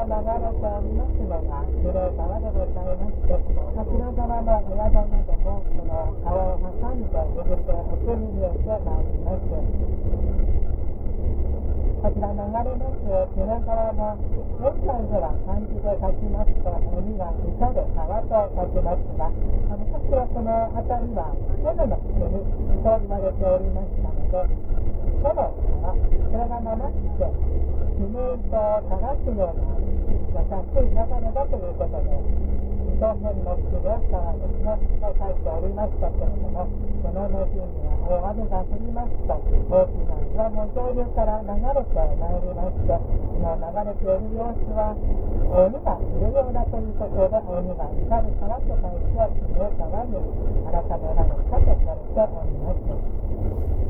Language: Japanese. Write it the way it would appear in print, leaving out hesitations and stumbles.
流れておりますのが広川でございまして、広川のお宿などもその川を挟んで巡って奥に見えてまいります。こちら流れます広川の現在では漢字で書きますと海が光る川と書きますが、昔はこの辺りは船の国と言われておりましたので、その川、それがなまって死ぬと垂らすような優しい流れだということで、表現のする川ですねと書いておりましたけれども、その後には大雨が降りますと大きな岩も上流から流れてまいりまして、その流れている様子は鬼がいるようだということで、鬼が光る川と書いて死ぬ川に改められたとされております。